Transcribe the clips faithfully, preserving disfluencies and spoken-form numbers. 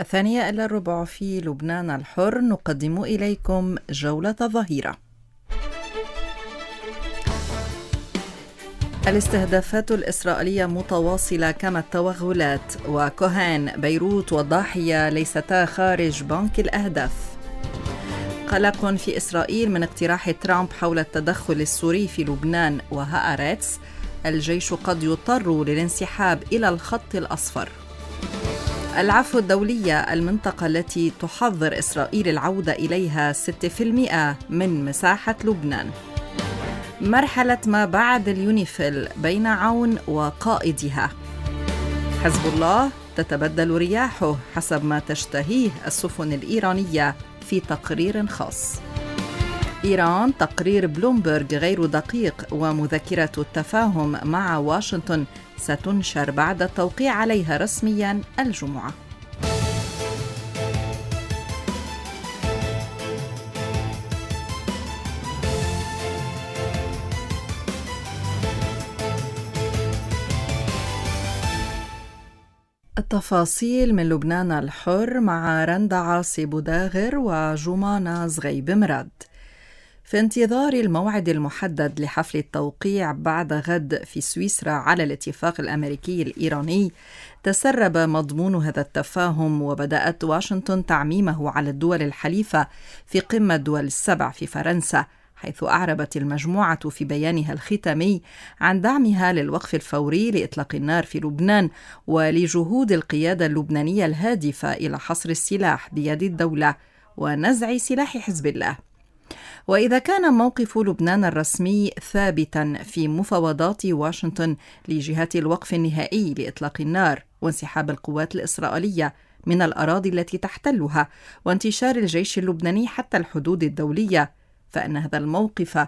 الثانية إلى الربع في لبنان الحر نقدم إليكم جولة الظهيرة. الاستهدافات الإسرائيلية متواصلة كما التوغلات، وكوهان بيروت والضاحية ليستا خارج بنك الأهداف. قلق في إسرائيل من اقتراح ترامب حول التدخل السوري في لبنان، وهآرتس الجيش قد يضطر للانسحاب إلى الخط الأصفر. العفو الدولية، المنطقة التي تحظر إسرائيل العودة إليها ستة بالمئة من مساحة لبنان. مرحلة ما بعد اليونيفيل بين عون وقائدها. حزب الله تتبدل رياحه حسب ما تشتهيه السفن الإيرانية في تقرير خاص. إيران، تقرير بلومبرغ غير دقيق، ومذكرة التفاهم مع واشنطن ستنشر بعد التوقيع عليها رسمياً الجمعة. التفاصيل من لبنان الحر مع رندا عاصي بوداغر وجمانة زغيب مراد. في انتظار الموعد المحدد لحفل التوقيع بعد غد في سويسرا على الاتفاق الأمريكي الإيراني، تسرب مضمون هذا التفاهم، وبدأت واشنطن تعميمه على الدول الحليفة في قمة دول السبع في فرنسا، حيث أعربت المجموعة في بيانها الختامي عن دعمها للوقف الفوري لإطلاق النار في لبنان ولجهود القيادة اللبنانية الهادفة إلى حصر السلاح بيد الدولة ونزع سلاح حزب الله. وإذا كان موقف لبنان الرسمي ثابتاً في مفاوضات واشنطن لجهة الوقف النهائي لإطلاق النار وانسحاب القوات الإسرائيلية من الأراضي التي تحتلها وانتشار الجيش اللبناني حتى الحدود الدولية، فإن هذا الموقف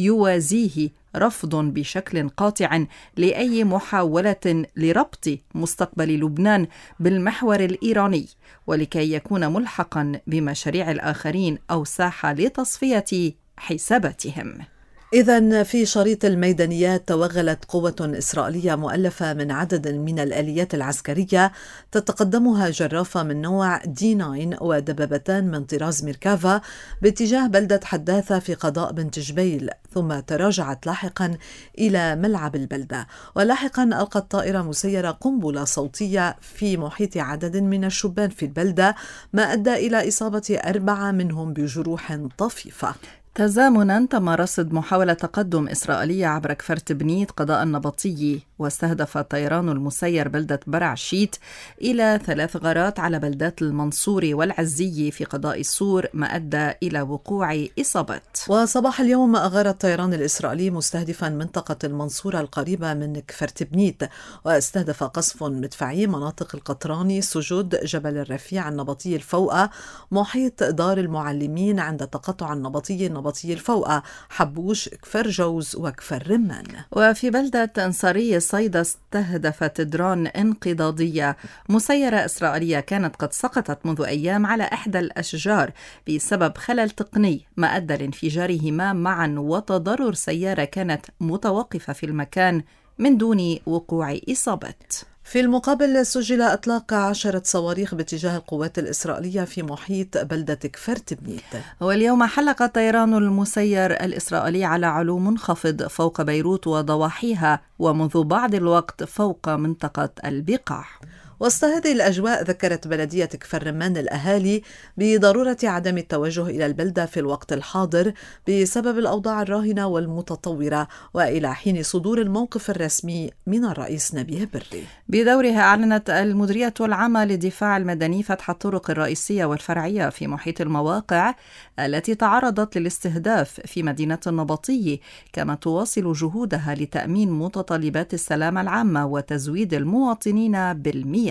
يوازيه رفض بشكل قاطع لأي محاولة لربط مستقبل لبنان بالمحور الإيراني، ولكي يكون ملحقا بمشاريع الآخرين أو ساحة لتصفية حساباتهم. إذن في شريط الميدانيات توغلت قوة إسرائيلية مؤلفة من عدد من الآليات العسكرية تتقدمها جرافة من نوع دي تسعة ودبابتان من طراز ميركافا باتجاه بلدة حداثة في قضاء بنت جبيل، ثم تراجعت لاحقا إلى ملعب البلدة، ولاحقا ألقت طائرة مسيرة قنبلة صوتية في محيط عدد من الشبان في البلدة، ما أدى إلى إصابة أربعة منهم بجروح طفيفة. تزامنا تم رصد محاولة تقدم إسرائيلية عبر كفرت بنيت قضاء النبطي، واستهدف الطيران المسير بلدة برع شيت إلى ثلاث غارات على بلدات المنصوري والعزية في قضاء السور، ما أدى إلى وقوع إصابات. وصباح اليوم أغار الطيران الإسرائيلي مستهدفا منطقة المنصورة القريبة من كفرت بنيت، واستهدف قصف مدفعي مناطق القطراني، سجود، جبل الرفيع، النبطي الفوقة، محيط دار المعلمين عند تقطع النبطي النبطي الفوقة، حبوش، كفر جوز وكفر رمان. وفي بلدة أنصارية صيدا استهدفت درون انقضاضية مسيرة إسرائيلية كانت قد سقطت منذ أيام على إحدى الأشجار بسبب خلل تقني، ما أدى لانفجارهما معا وتضرر سيارة كانت متوقفة في المكان من دون وقوع إصابات. في المقابل سجل إطلاق عشرة صواريخ باتجاه القوات الإسرائيلية في محيط بلدة كفرت بنيت. واليوم حلق الطيران المسير الإسرائيلي على علو منخفض فوق بيروت وضواحيها، ومنذ بعض الوقت فوق منطقة البقاع. وسط هذه الأجواء ذكرت بلدية كفر رمان الأهالي بضرورة عدم التوجه إلى البلدة في الوقت الحاضر بسبب الأوضاع الراهنة والمتطورة، وإلى حين صدور الموقف الرسمي من الرئيس نبيه بري. بدورها أعلنت المديرية العامة للدفاع المدني فتح الطرق الرئيسية والفرعية في محيط المواقع التي تعرضت للاستهداف في مدينة النبطي، كما تواصل جهودها لتأمين متطلبات السلامة العامة وتزويد المواطنين بالمياه.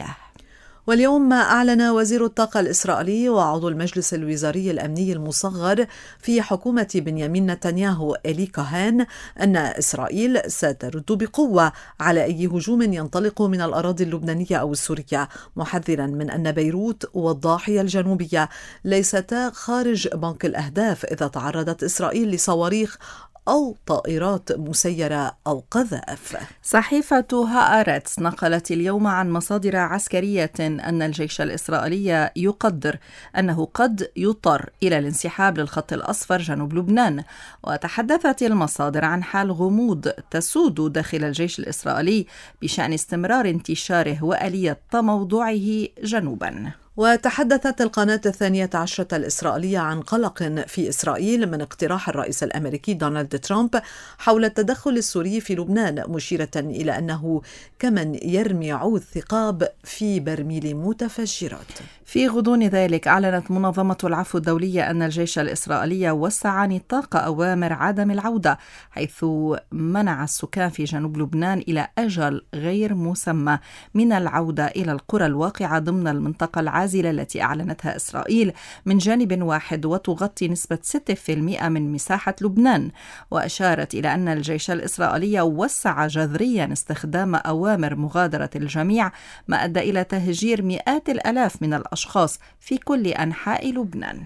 واليوم أعلن وزير الطاقة الإسرائيلي وعضو المجلس الوزاري الأمني المصغر في حكومة بنيامين نتنياهو إلي كوهان أن إسرائيل سترد بقوة على أي هجوم ينطلق من الأراضي اللبنانية أو السورية، محذرا من أن بيروت والضاحية الجنوبية ليستا خارج بنك الأهداف إذا تعرضت إسرائيل لصواريخ أو طائرات مسيرة أو قذائف. صحيفة هآرتس نقلت اليوم عن مصادر عسكرية أن الجيش الإسرائيلي يقدر أنه قد يضطر إلى الانسحاب للخط الأصفر جنوب لبنان، وتحدثت المصادر عن حال غموض تسود داخل الجيش الإسرائيلي بشأن استمرار انتشاره وآلية تموضعه جنوباً. وتحدثت القناة الثانية عشرة الإسرائيلية عن قلق في إسرائيل من اقتراح الرئيس الأمريكي دونالد ترامب حول التدخل السوري في لبنان، مشيرة إلى أنه كمن يرمي عود ثقاب في برميل متفجرات. في غضون ذلك أعلنت منظمة العفو الدولية أن الجيش الإسرائيلي وسع نطاق أوامر عدم العودة، حيث منع السكان في جنوب لبنان إلى أجل غير مسمى من العودة إلى القرى الواقعة ضمن المنطقة العازلة التي أعلنتها إسرائيل من جانب واحد وتغطي نسبة ستة بالمئة من مساحة لبنان. وأشارت إلى أن الجيش الإسرائيلي وسع جذريا استخدام أوامر مغادرة الجميع، ما أدى إلى تهجير مئات الآلاف من الأشخاص في كل أنحاء لبنان.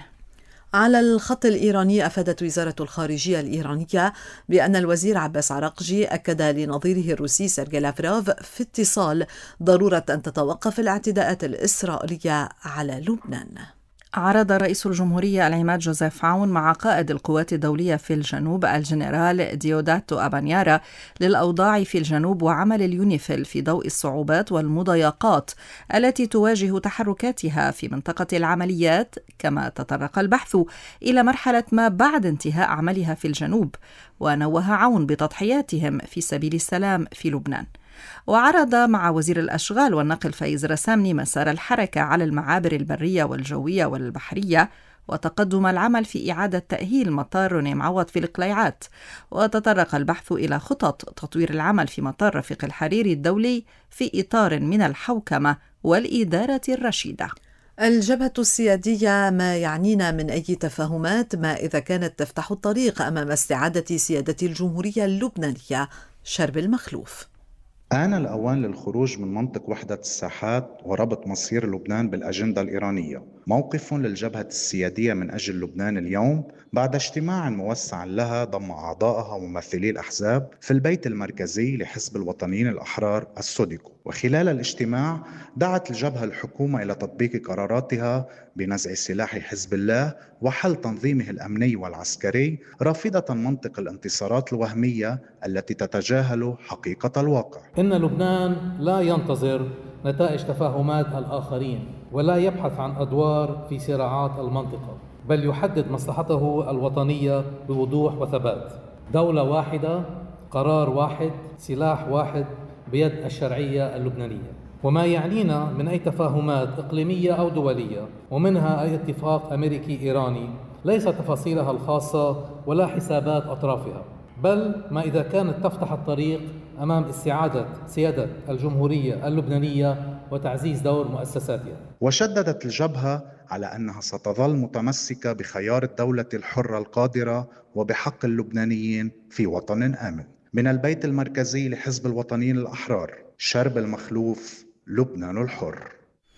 على الخط الإيراني، أفادت وزارة الخارجية الإيرانية بأن الوزير عباس عراقجي أكد لنظيره الروسي سيرجي لافروف في اتصال ضرورة أن تتوقف الاعتداءات الإسرائيلية على لبنان. عرض رئيس الجمهورية العماد جوزيف عون مع قائد القوات الدولية في الجنوب الجنرال ديوداتو أبانيارا للأوضاع في الجنوب وعمل اليونيفيل في ضوء الصعوبات والمضايقات التي تواجه تحركاتها في منطقة العمليات، كما تطرق البحث إلى مرحلة ما بعد انتهاء عملها في الجنوب، ونوه عون بتضحياتهم في سبيل السلام في لبنان. وعرض مع وزير الأشغال والنقل فايز رسامني مسار الحركة على المعابر البرية والجوية والبحرية وتقدم العمل في إعادة تأهيل مطار روني معوض في القليعات. وتطرق البحث إلى خطط تطوير العمل في مطار رفيق الحريري الدولي في إطار من الحوكمة والإدارة الرشيدة. الجبهة السيادية: ما يعنينا من أي تفاهمات ما إذا كانت تفتح الطريق أمام استعادة سيادة الجمهورية اللبنانية. شرب المخلوف: آن الأوان للخروج من منطق وحدة الساحات وربط مصير لبنان بالأجندة الإيرانية. موقف للجبهة السيادية من أجل لبنان اليوم بعد اجتماع موسع لها ضم أعضائها وممثلي الأحزاب في البيت المركزي لحزب الوطنيين الأحرار السوديكو. وخلال الاجتماع دعت الجبهة الحكومة إلى تطبيق قراراتها بنزع سلاح حزب الله وحل تنظيمه الأمني والعسكري، رافضة منطق الانتصارات الوهمية التي تتجاهل حقيقة الواقع. إن لبنان لا ينتظر نتائج تفاهمات الآخرين ولا يبحث عن أدوار في صراعات المنطقة، بل يحدد مصلحته الوطنية بوضوح وثبات. دولة واحدة، قرار واحد، سلاح واحد بيد الشرعية اللبنانية. وما يعنينا من أي تفاهمات إقليمية أو دولية ومنها أي اتفاق أمريكي إيراني ليس تفاصيلها الخاصة ولا حسابات أطرافها، بل ما إذا كانت تفتح الطريق أمام استعادة سيادة الجمهورية اللبنانية وتعزيز دور مؤسساتها. وشددت الجبهة على أنها ستظل متمسكة بخيار الدولة الحرة القادرة وبحق اللبنانيين في وطن آمن. من البيت المركزي لحزب الوطنيين الأحرار: شرب المخلوف، لبنان الحر.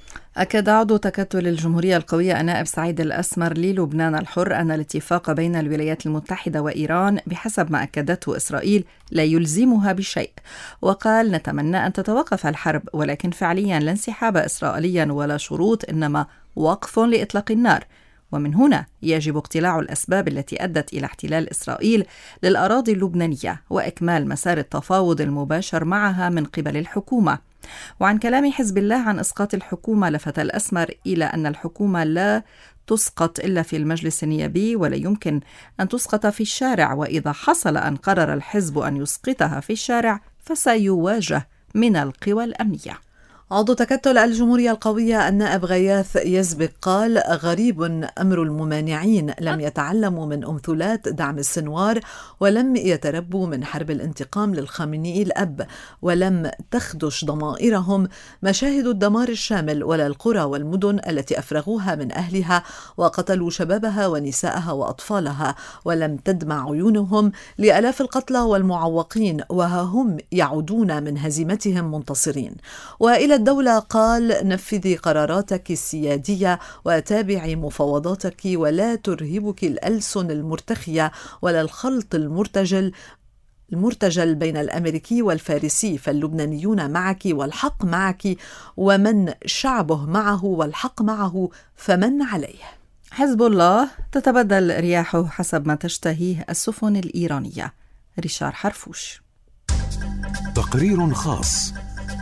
أكد عضو تكتل الجمهورية القوية النائب سعيد الأسمر للبنان الحر أن الاتفاق بين الولايات المتحدة وإيران بحسب ما أكدته إسرائيل لا يلزمها بشيء، وقال: نتمنى أن تتوقف الحرب، ولكن فعليا لا انسحاب إسرائيليا ولا شروط، إنما وقف لإطلاق النار. ومن هنا يجب اقتلاع الأسباب التي أدت إلى احتلال إسرائيل للأراضي اللبنانية وإكمال مسار التفاوض المباشر معها من قبل الحكومة. وعن كلام حزب الله عن إسقاط الحكومة، لفت الأسمر إلى أن الحكومة لا تسقط إلا في المجلس النيابي ولا يمكن أن تسقط في الشارع، وإذا حصل أن قرر الحزب أن يسقطها في الشارع فسيواجه من القوى الأمنية. عضو تكتل الجمهورية القوية النائب غياث يزبق قال: غريب أمر الممانعين، لم يتعلموا من أمثلات دعم السنوار ولم يتربوا من حرب الانتقام للخامنئي الأب، ولم تخدش ضمائرهم مشاهد الدمار الشامل ولا القرى والمدن التي أفرغوها من أهلها وقتلوا شبابها ونساءها وأطفالها، ولم تدمع عيونهم لآلاف القتلى والمعوقين وها هم يعودون من هزيمتهم منتصرين. وإلى الدولة قال: نفذي قراراتك السيادية وتابعي مفاوضاتك، ولا ترهبك الألسن المرتخية ولا الخلط المرتجل المرتجل بين الأمريكي والفارسي، فاللبنانيون معك والحق معك، ومن شعبه معه والحق معه فمن عليه. حزب الله تتبدل رياحه حسب ما تشتهيه السفن الإيرانية. ريشار حرفوش. تقرير خاص.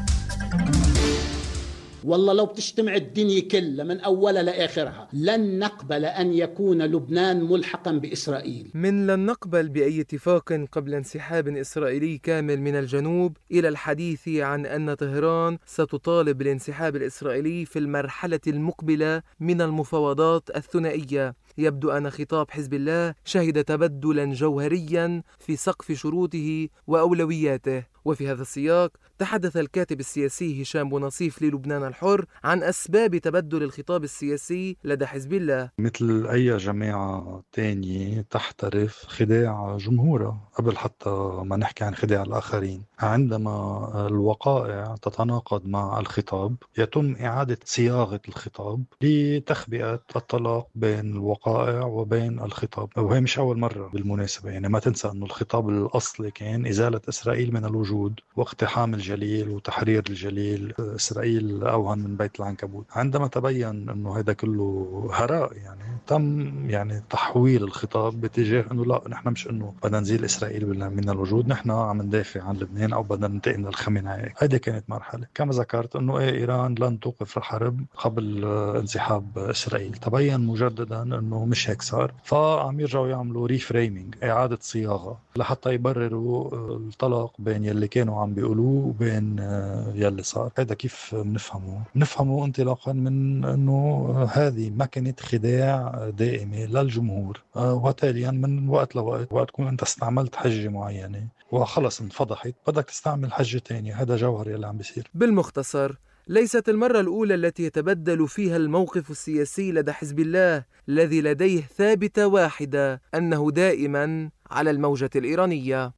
والله لو بتجتمع الدنيا كلها من أولها لآخرها لن نقبل أن يكون لبنان ملحقا بإسرائيل. من لن نقبل بأي اتفاق قبل انسحاب إسرائيلي كامل من الجنوب، إلى الحديث عن أن طهران ستطالب بالانسحاب الإسرائيلي في المرحلة المقبلة من المفاوضات الثنائية. يبدو أن خطاب حزب الله شهد تبدلا جوهريا في سقف شروطه وأولوياته. وفي هذا السياق تحدث الكاتب السياسي هشام بونصيف للبنان الحر عن أسباب تبدل الخطاب السياسي لدى حزب الله. مثل أي جماعة تانية تحترف خداع جمهورها قبل حتى ما نحكي عن خداع الآخرين. عندما الوقائع تتناقض مع الخطاب يتم إعادة صياغة الخطاب لتخبئة الطلاق بين الوقائع وبين الخطاب. وهي مش أول مرة بالمناسبة، يعني ما تنسى أنه الخطاب الأصلي كان إزالة إسرائيل من الوجود واقتحام الجليل وتحرير الجليل، إسرائيل أوهن من بيت العنكبوت. عندما تبين أنه هذا كله هراء، يعني تم يعني تحويل الخطاب باتجاه أنه لا، نحن مش أنه بدنا نزيل إسرائيل من الوجود، نحن عم ندافع عن لبنان أو بدنا ننتقم للخميني. هذه كانت مرحلة. كما ذكرت أنه إيه، إيران لن توقف الحرب قبل انسحاب إسرائيل. تبين مجددا أنه مش هيك صار، فعم يرجعوا يعملوا ريفريمينج، إعادة صياغة لحتى يبرروا الطلاق بين يلي كانوا عم بيقولوه وبين يلي صار. هذا كيف بنفهمه؟ بنفهمه انطلاقا من أنه هذه مكنة خداع دائمة للجمهور، وتاليا من وقت لوقت وقت تكون أنت استعملت حجة معينة وخلص انفضحت بدك تستعمل حجة تانية. هذا جوهر يلي عم بيصير. بالمختصر، ليست المرة الأولى التي يتبدل فيها الموقف السياسي لدى حزب الله الذي لديه ثابتة واحدة، أنه دائما على الموجة الإيرانية.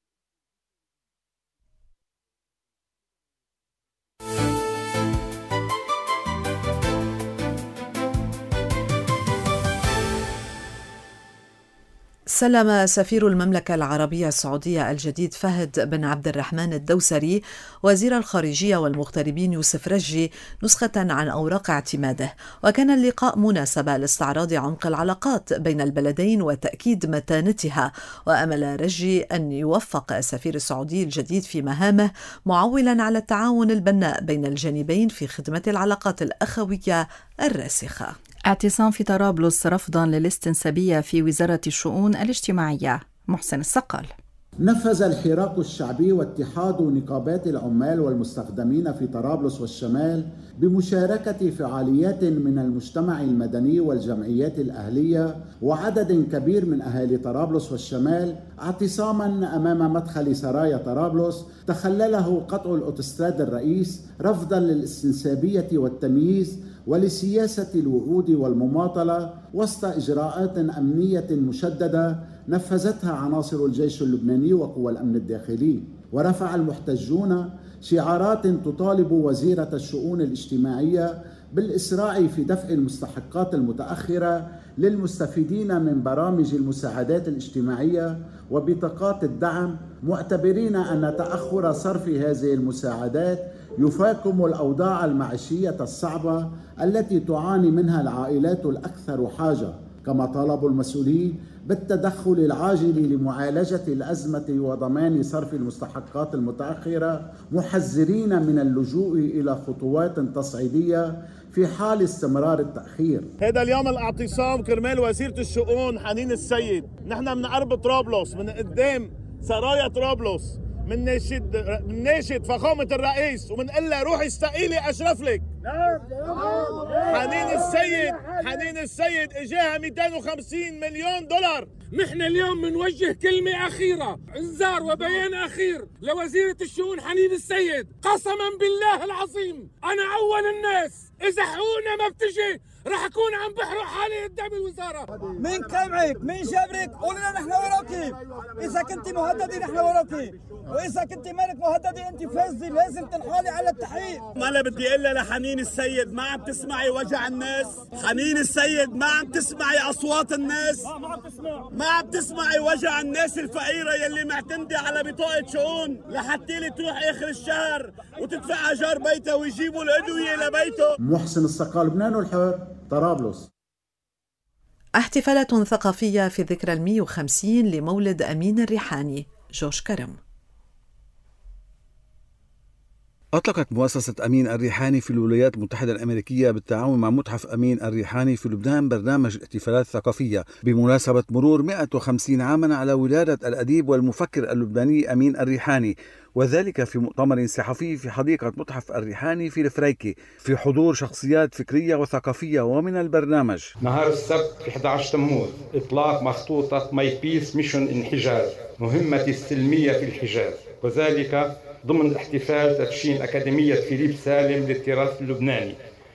سلم سفير المملكة العربية السعودية الجديد فهد بن عبد الرحمن الدوسري وزير الخارجية والمغتربين يوسف رجي نسخة عن أوراق اعتماده، وكان اللقاء مناسبة لاستعراض عمق العلاقات بين البلدين وتأكيد متانتها. وأمل رجي أن يوفق السفير السعودي الجديد في مهامه، معولا على التعاون البناء بين الجانبين في خدمة العلاقات الأخوية الراسخة. اعتصام في طرابلس رفضا للاستنسابية في وزارة الشؤون الاجتماعية. محسن الصقال. نفذ الحراك الشعبي واتحاد نقابات العمال والمستخدمين في طرابلس والشمال بمشاركة فعاليات من المجتمع المدني والجمعيات الأهلية وعدد كبير من أهالي طرابلس والشمال اعتصاما أمام مدخل سرايا طرابلس تخلله قطع الأوتوستراد الرئيس رفضا للاستنسابية والتمييز ولسياسة الوعود والمماطلة وسط إجراءات أمنية مشددة نفذتها عناصر الجيش اللبناني وقوى الأمن الداخلي. ورفع المحتجون شعارات تطالب وزيرة الشؤون الاجتماعية بالإسراع في دفع المستحقات المتأخرة للمستفيدين من برامج المساعدات الاجتماعية وبطاقات الدعم، معتبرين أن تأخر صرف هذه المساعدات يفاقم الأوضاع المعيشية الصعبة التي تعاني منها العائلات الأكثر حاجة. كما طالبوا المسؤولين بالتدخل العاجل لمعالجة الأزمة وضمان صرف المستحقات المتأخرة، محذرين من اللجوء إلى خطوات تصعيدية في حال استمرار التأخير. هذا اليوم الاعتصام كرمال وزيرة الشؤون حنين السيد. نحن من قرب طرابلس، من قدام سرايا طرابلس، من ناشد من ناشد فخامة الرئيس ومنقول له روحي استقيلي أشرف لك. حنين السيد حنين السيد اجاها مئتين وخمسين مليون دولار. نحن اليوم بنوجه كلمة أخيرة، انذار وبيان أخير لوزيرة الشؤون حنين السيد. قسما بالله العظيم أنا أول الناس إذا حقوقنا ما بتجي رح أكون عم بحرق حالي قدام الوزارة. مين كلمك؟ مين جبرك؟ قول لنا نحن وراكي. إذا كنت مهددة نحن وراكي، وإذا كنت مالك مهددة أنت فاسدة لازم تنحالي على التحقيق. ما أنا بدي إلا لحنين السيد، ما عم تسمعي وجع الناس؟ حنين السيد ما عم تسمعي أصوات الناس؟ ما عم تسمع. ما عم تسمعي وجع الناس الفقيرة يلي معتمدة على بطاقة شؤون لحتى لي تروح آخر الشهر وتدفع أجار بيتها ويجيبوا الأدوية لبيته. محسن السقا، لبنان الحر، طرابلس. احتفالات ثقافية في ذكرى المئة وخمسين لمولد أمين الريحاني. جورج كرم. أطلقت مؤسسة أمين الريحاني في الولايات المتحدة الأمريكية بالتعاون مع متحف أمين الريحاني في لبنان برنامج احتفالات ثقافية بمناسبة مرور مئة وخمسين عاما على ولادة الأديب والمفكر اللبناني أمين الريحاني، وذلك في مؤتمر صحفي في حديقة متحف الريحاني في الفريكي في حضور شخصيات فكرية وثقافية. ومن البرنامج: نهار السبت في أحد عشر تموز إطلاق مخطوطة ماي بيس ميشن إن حجاز، مهمتي السلمية في الحجاز، وذلك ضمن احتفال تدشين أكاديمية فيليب سالم للتراث اللبناني.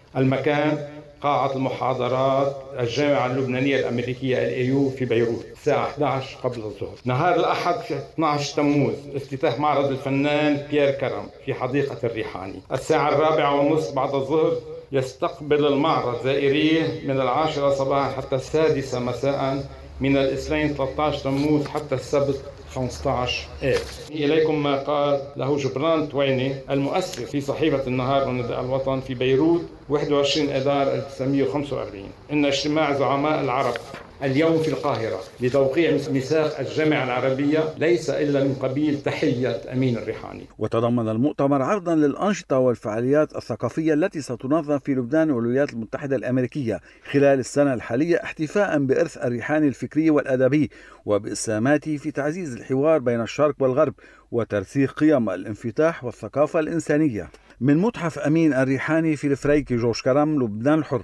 المكان قاعة المحاضرات الجامعة اللبنانية الأمريكية الأيو في بيروت، الساعة أحد عشر قبل الظهر. نهار الأحد في اثني عشر تموز افتتاح معرض الفنان بيير كرم في حديقة الريحاني. الساعة الرابعة ونصف بعد الظهر يستقبل المعرض زائريه من العاشرة صباحا حتى السادسة مساء، من الاثنين ثلاثة عشر تموز حتى السبت خمسة عشر آب. إليكم ما قال له جبران تويني المؤسس في صحيفة النهار ونداء الوطن في بيروت واحد وعشرين آذار ألف وتسعمئة وخمسة وأربعين: إن اجتماع زعماء العرب اليوم في القاهرة لتوقيع ميثاق الجامعة العربية ليس إلا من قبيل تحية أمين الريحاني. وتضمن المؤتمر عرضا للأنشطة والفعاليات الثقافية التي ستنظم في لبنان والولايات المتحدة الأمريكية خلال السنة الحالية، احتفاء بإرث الريحاني الفكري والأدبي وبإسهاماته في تعزيز الحوار بين الشرق والغرب وترسيخ قيم الانفتاح والثقافة الإنسانية. من متحف أمين الريحاني في الفريكي، جورج كرم، لبنان الحر.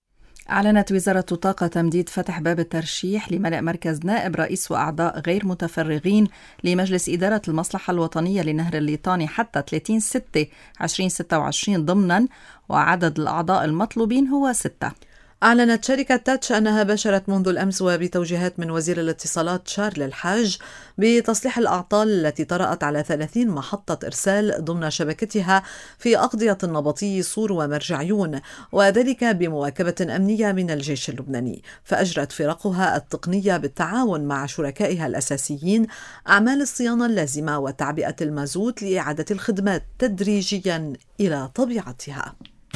أعلنت وزارة الطاقة تمديد فتح باب الترشيح لملء مركز نائب رئيس وأعضاء غير متفرغين لمجلس إدارة المصلحة الوطنية لنهر الليطاني حتى ثلاثين ستة ألفين وستة وعشرين ضمنا، وعدد الأعضاء المطلوبين هو ستة. أعلنت شركة تاتش أنها باشرت منذ الأمس وبتوجيهات من وزير الاتصالات شارل الحاج بتصليح الأعطال التي طرأت على ثلاثين محطة إرسال ضمن شبكتها في أقضية النبطي صور ومرجعيون، وذلك بمواكبة أمنية من الجيش اللبناني. فأجرت فرقها التقنية بالتعاون مع شركائها الأساسيين أعمال الصيانة اللازمة وتعبئة المازوت لإعادة الخدمات تدريجيا إلى طبيعتها.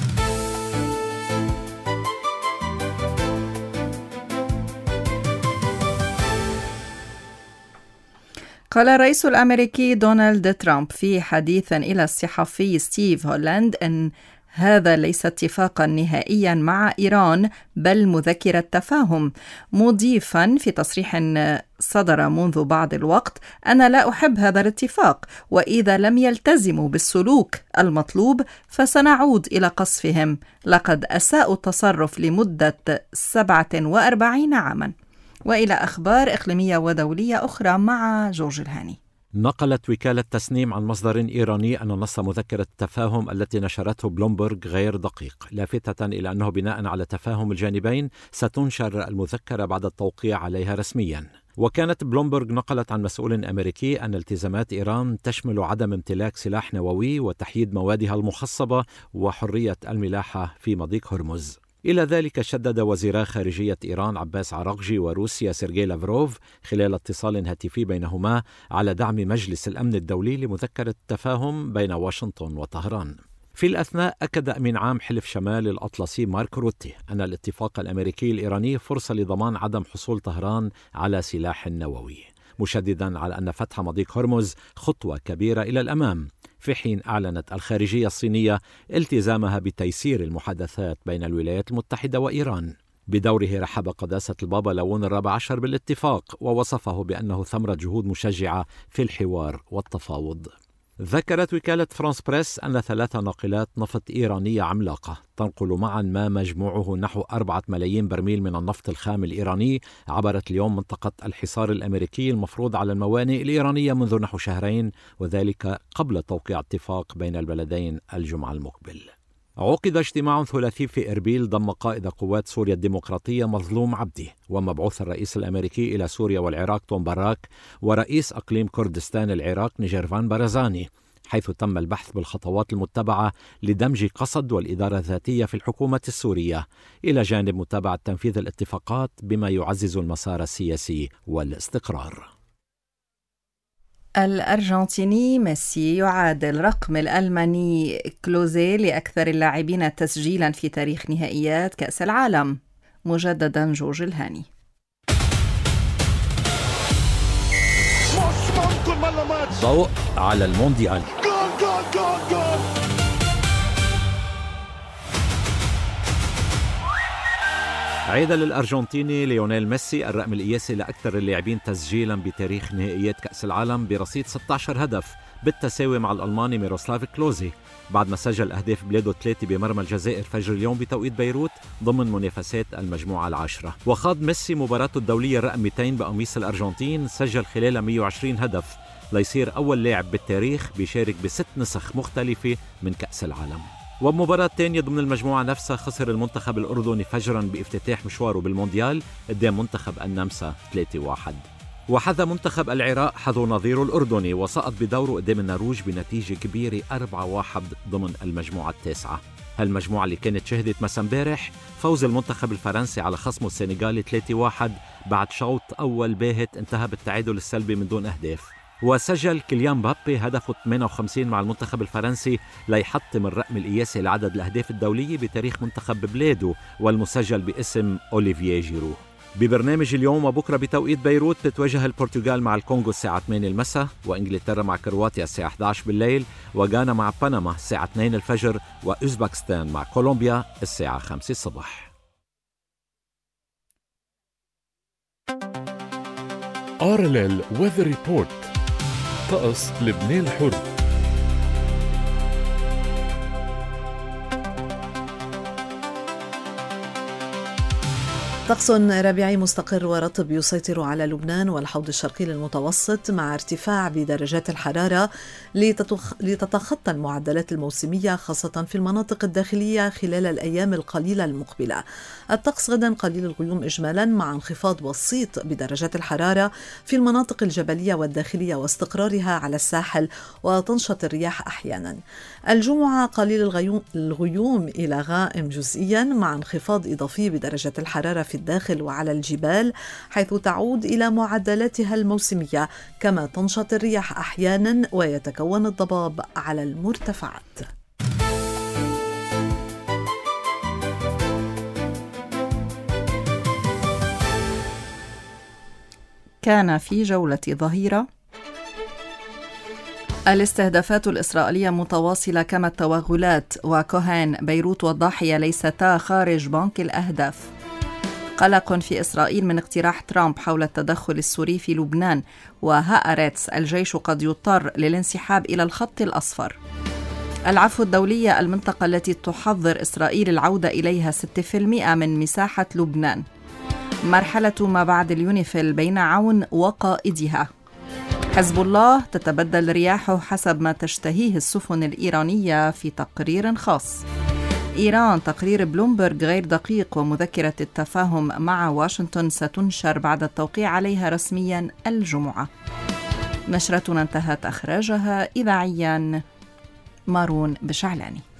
قال الرئيس الأمريكي دونالد ترامب في حديث إلى الصحفي ستيف هولاند أن هذا ليس اتفاقا نهائيا مع إيران بل مذكرة تفاهم، مضيفا في تصريح صدر منذ بعض الوقت: أنا لا أحب هذا الاتفاق، وإذا لم يلتزموا بالسلوك المطلوب فسنعود إلى قصفهم، لقد أساءوا التصرف لمدة سبعة وأربعين عاما. وإلى أخبار إقليمية ودولية أخرى مع جورج الهاني. نقلت وكالة تسنيم عن مصدر إيراني أن نص مذكرة التفاهم التي نشرته بلومبرغ غير دقيق، لافتة إلى أنه بناء على تفاهم الجانبين ستنشر المذكرة بعد التوقيع عليها رسميا. وكانت بلومبرغ نقلت عن مسؤول أمريكي أن التزامات إيران تشمل عدم امتلاك سلاح نووي وتحييد موادها المخصبة وحرية الملاحة في مضيق هرمز. إلى ذلك شدد وزيرا خارجية إيران عباس عراقجي وروسيا سيرجي لافروف خلال اتصال هاتفي بينهما على دعم مجلس الأمن الدولي لمذكرة التفاهم بين واشنطن وطهران. في الأثناء أكد أمين عام حلف شمال الأطلسي مارك روتي أن الاتفاق الأمريكي الإيراني فرصة لضمان عدم حصول طهران على سلاح نووي، مشددا على أن فتح مضيق هرمز خطوة كبيرة إلى الأمام، في حين أعلنت الخارجية الصينية التزامها بتيسير المحادثات بين الولايات المتحدة وإيران. بدوره رحب قداسة البابا لون الرابع عشر بالاتفاق ووصفه بأنه ثمرة جهود مشجعة في الحوار والتفاوض. ذكرت وكالة فرانس بريس أن ثلاث ناقلات نفط إيرانية عملاقة تنقل معا ما مجموعه نحو أربعة ملايين برميل من النفط الخام الإيراني عبرت اليوم منطقة الحصار الأمريكي المفروض على الموانئ الإيرانية منذ نحو شهرين، وذلك قبل توقيع اتفاق بين البلدين الجمعة المقبل. عقد اجتماع ثلاثي في إربيل ضم قائد قوات سوريا الديمقراطية مظلوم عبدي ومبعوث الرئيس الأمريكي إلى سوريا والعراق توم باراك ورئيس أقليم كردستان العراق نيجيرفان بارزاني، حيث تم البحث بالخطوات المتبعة لدمج قصد والإدارة الذاتية في الحكومة السورية، إلى جانب متابعة تنفيذ الاتفاقات بما يعزز المسار السياسي والاستقرار. الأرجنتيني ميسي يعادل رقم الألماني كلوزي لأكثر اللاعبين تسجيلا في تاريخ نهائيات كأس العالم. مجددا جورج الهاني. ضوء على المونديال. جول جول جول جول. عيد للأرجنتيني ليونيل ميسي الرقم القياسي لأكثر اللاعبين تسجيلا بتاريخ نهائيات كأس العالم برصيد ستة عشر هدف بالتساوي مع الألماني ميروسلاف كلوزي، بعد ما سجل أهداف بلاده ثلاثة بمرمى الجزائر فجر اليوم بتوقيت بيروت ضمن منافسات المجموعة العاشرة. وخاض ميسي مباراته الدولية الرقم مئتين بقميص الأرجنتين، سجل خلالها مئة وعشرين هدف ليصير أول لاعب بالتاريخ بيشارك بست نسخ مختلفة من كأس العالم. وبمباراة تانية ضمن المجموعة نفسها خسر المنتخب الأردني فجرا بافتتاح مشواره بالمونديال قدام منتخب النمسا ثلاثة واحد. وحذى منتخب العراق حذو نظيره الأردني وسقط بدوره قدام النرويج بنتيجة كبيرة أربعة واحد ضمن المجموعة التاسعة. هالمجموعة اللي كانت شهدت مساء امبارح فوز المنتخب الفرنسي على خصمه السنغالي ثلاثة واحد بعد شوط أول باهت انتهى بالتعادل السلبي من دون أهداف. وسجل كيليان مبابي هدفه ثمانية وخمسين مع المنتخب الفرنسي ليحطم الرقم القياسي لعدد الأهداف الدولية بتاريخ منتخب بلاده والمسجل باسم أوليفييه جيرو. ببرنامج اليوم وبكرة بتوقيت بيروت تتواجه البرتغال مع الكونغو الساعة ثمانية المساء، وإنجلترا مع كرواتيا الساعة إحدى عشر بالليل، وغانا مع بنما الساعة اثنين الفجر، وأوزبكستان مع كولومبيا الساعة خمسة الصبح. آرلل ويذر ريبورت. طقس لبنان الحر. طقس ربيعي مستقر ورطب يسيطر على لبنان والحوض الشرقي للمتوسط مع ارتفاع بدرجات الحرارة لتتخطى المعدلات الموسمية خاصة في المناطق الداخلية خلال الأيام القليلة المقبلة. الطقس غدا قليل الغيوم إجمالا مع انخفاض بسيط بدرجات الحرارة في المناطق الجبلية والداخلية واستقرارها على الساحل وتنشط الرياح أحيانا. الجمعة قليل الغيوم إلى غائم جزئيا مع انخفاض إضافي بدرجة الحرارة في الداخل وعلى الجبال حيث تعود إلى معدلاتها الموسمية، كما تنشط الرياح أحيانا ويتكون الضباب على المرتفعات. كان في جولة ظهيرة الاستهدافات الإسرائيلية متواصلة كما التوغلات، وكوهان بيروت والضاحية ليستا خارج بنك الأهداف. قلق في إسرائيل من اقتراح ترامب حول التدخل السوري في لبنان، وهآرتس الجيش قد يضطر للانسحاب إلى الخط الأصفر. العفو الدولية المنطقة التي تحضر إسرائيل العودة إليها ستة بالمئة من مساحة لبنان. مرحلة ما بعد اليونيفيل بين عون وقائدها. حزب الله تتبدل رياحه حسب ما تشتهيه السفن الإيرانية في تقرير خاص. إيران تقرير بلومبرغ غير دقيق، ومذكرة التفاهم مع واشنطن ستنشر بعد التوقيع عليها رسميا الجمعة. نشرتنا انتهت، أخرجها إذاعيا مارون بشعلاني.